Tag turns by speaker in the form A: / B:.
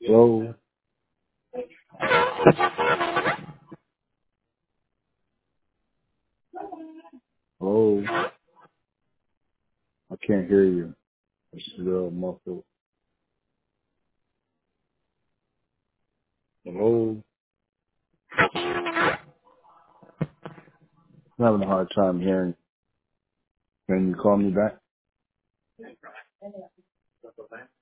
A: Hello? Hello? I can't hear you. It's real muffled. Hello? I'm having a hard time hearing. Can you call me back?